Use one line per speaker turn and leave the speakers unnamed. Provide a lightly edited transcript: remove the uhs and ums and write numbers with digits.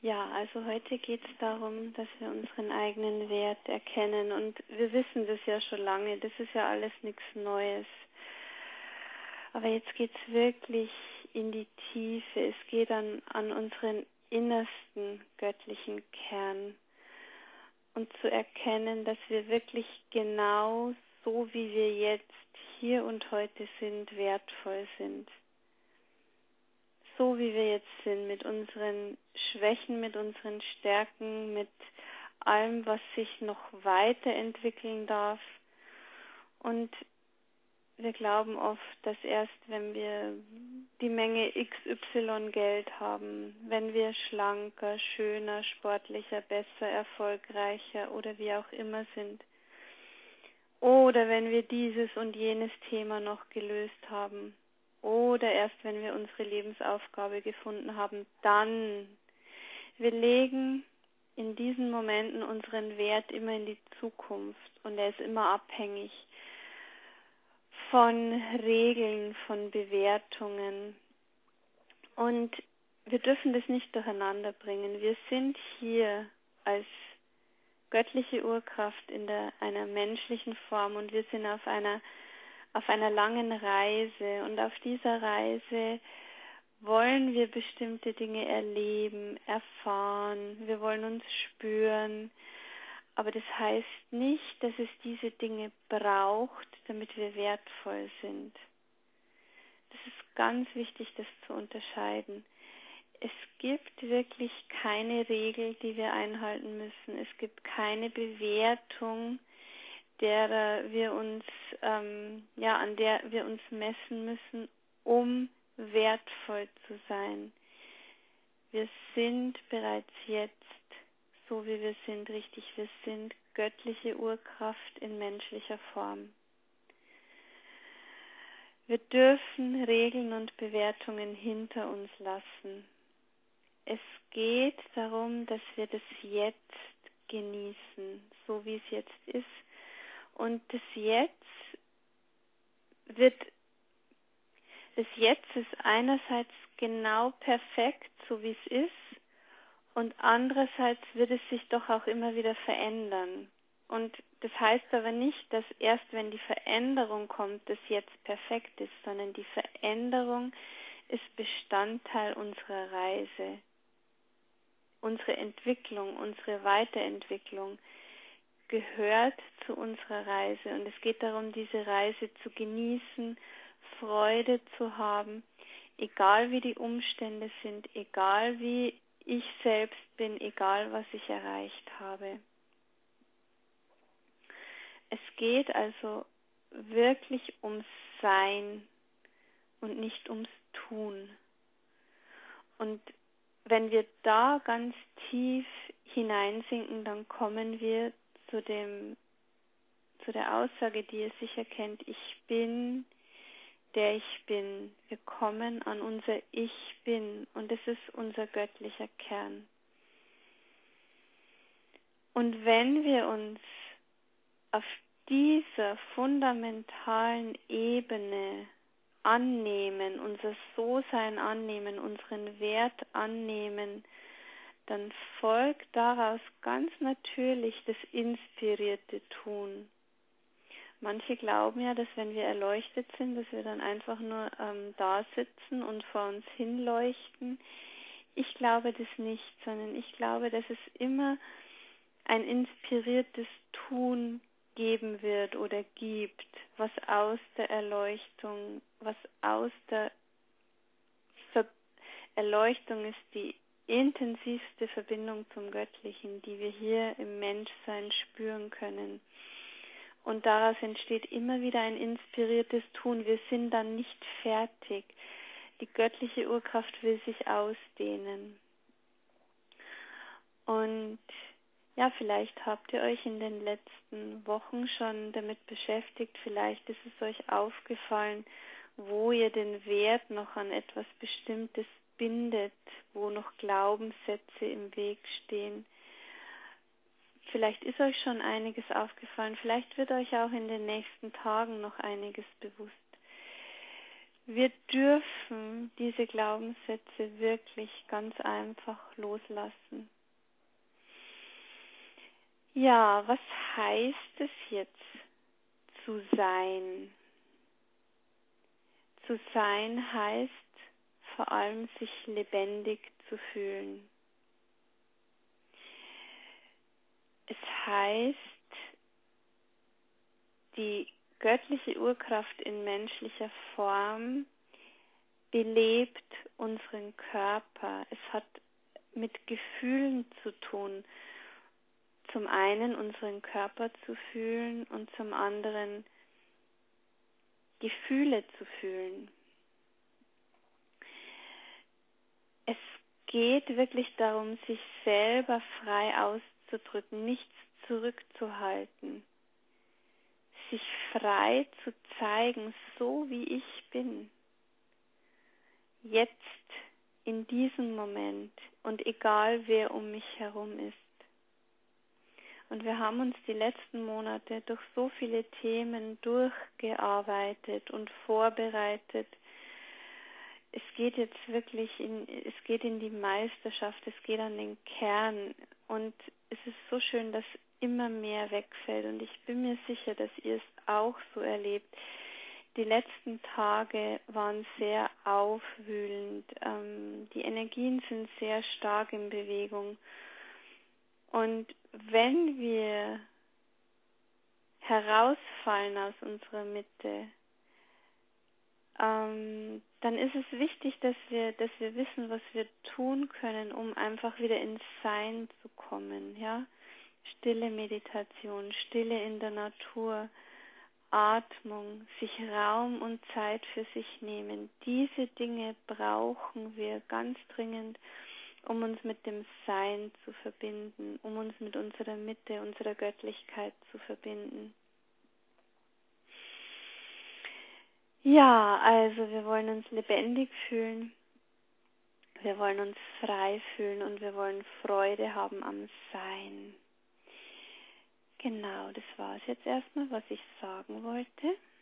Ja, also heute geht es darum, dass wir unseren eigenen Wert erkennen und wir wissen das ja schon lange, das ist ja alles nichts Neues. Aber jetzt geht es wirklich in die Tiefe, es geht an unseren innersten göttlichen Kern und zu erkennen, dass wir wirklich genau so, wie wir jetzt hier und heute sind, wertvoll sind. So wie wir jetzt sind, mit unseren Schwächen, mit unseren Stärken, mit allem, was sich noch weiterentwickeln darf. Und wir glauben oft, dass erst wenn wir die Menge XY Geld haben, wenn wir schlanker, schöner, sportlicher, besser, erfolgreicher oder wie auch immer sind, oder wenn wir dieses und jenes Thema noch gelöst haben, oder erst wenn wir unsere Lebensaufgabe gefunden haben, dann. Wir legen in diesen Momenten unseren Wert immer in die Zukunft und er ist immer abhängig von Regeln, von Bewertungen. Und wir dürfen das nicht durcheinander bringen. Wir sind hier als göttliche Urkraft in einer menschlichen Form und wir sind auf einer langen Reise und auf dieser Reise wollen wir bestimmte Dinge erleben, erfahren, wir wollen uns spüren, aber das heißt nicht, dass es diese Dinge braucht, damit wir wertvoll sind. Das ist ganz wichtig, das zu unterscheiden. Es gibt wirklich keine Regel, die wir einhalten müssen. Es gibt keine Bewertung, an der wir uns messen müssen, um wertvoll zu sein. Wir sind bereits jetzt, so wie wir sind, richtig. Wir sind göttliche Urkraft in menschlicher Form. Wir dürfen Regeln und Bewertungen hinter uns lassen. Es geht darum, dass wir das Jetzt genießen, so wie es jetzt ist. Und das Jetzt ist einerseits genau perfekt, so wie es ist, und andererseits wird es sich doch auch immer wieder verändern. Und das heißt aber nicht, dass erst wenn die Veränderung kommt, das Jetzt perfekt ist, sondern die Veränderung ist Bestandteil unserer Reise. Unsere Entwicklung, unsere Weiterentwicklung gehört zu unserer Reise. Und es geht darum, diese Reise zu genießen, Freude zu haben, egal wie die Umstände sind, egal wie ich selbst bin, egal was ich erreicht habe. Es geht also wirklich ums Sein und nicht ums Tun. Und wenn wir da ganz tief hineinsinken, dann kommen wir zu der Aussage, die ihr sicher kennt: Ich bin, der ich bin. Wir kommen an unser Ich bin und es ist unser göttlicher Kern. Und wenn wir uns auf dieser fundamentalen Ebene annehmen, unser So-Sein annehmen, unseren Wert annehmen, dann folgt daraus ganz natürlich das inspirierte Tun. Manche glauben ja, dass wenn wir erleuchtet sind, dass wir dann einfach nur da sitzen und vor uns hinleuchten. Ich glaube das nicht, sondern ich glaube, dass es immer ein inspiriertes Tun geben wird oder gibt, was aus der Erleuchtung, Erleuchtung ist die intensivste Verbindung zum Göttlichen, die wir hier im Menschsein spüren können. Und daraus entsteht immer wieder ein inspiriertes Tun. Wir sind dann nicht fertig. Die göttliche Urkraft will sich ausdehnen. Und ja, vielleicht habt ihr euch in den letzten Wochen schon damit beschäftigt, vielleicht ist es euch aufgefallen, wo ihr den Wert noch an etwas Bestimmtes bindet, wo noch Glaubenssätze im Weg stehen. Vielleicht ist euch schon einiges aufgefallen, vielleicht wird euch auch in den nächsten Tagen noch einiges bewusst. Wir dürfen diese Glaubenssätze wirklich ganz einfach loslassen. Ja, was heißt es jetzt, zu sein? Zu sein heißt vor allem, sich lebendig zu fühlen. Es heißt, die göttliche Urkraft in menschlicher Form belebt unseren Körper. Es hat mit Gefühlen zu tun. Zum einen unseren Körper zu fühlen und zum anderen Gefühle zu fühlen. Es geht wirklich darum, sich selber frei auszudrücken, nichts zurückzuhalten, sich frei zu zeigen, so wie ich bin. Jetzt, in diesem Moment und egal wer um mich herum ist. Und wir haben uns die letzten Monate durch so viele Themen durchgearbeitet und vorbereitet. Es geht jetzt wirklich in die Meisterschaft, es geht an den Kern. Und es ist so schön, dass immer mehr wegfällt. Und ich bin mir sicher, dass ihr es auch so erlebt. Die letzten Tage waren sehr aufwühlend. Die Energien sind sehr stark in Bewegung. Und wenn wir herausfallen aus unserer Mitte, dann ist es wichtig, dass wir wissen, was wir tun können, um einfach wieder ins Sein zu kommen. Ja? Stille Meditation, Stille in der Natur, Atmung, sich Raum und Zeit für sich nehmen. Diese Dinge brauchen wir ganz dringend, um uns mit dem Sein zu verbinden, um uns mit unserer Mitte, unserer Göttlichkeit zu verbinden. Ja, also wir wollen uns lebendig fühlen, wir wollen uns frei fühlen und wir wollen Freude haben am Sein. Genau, das war es jetzt erstmal, was ich sagen wollte.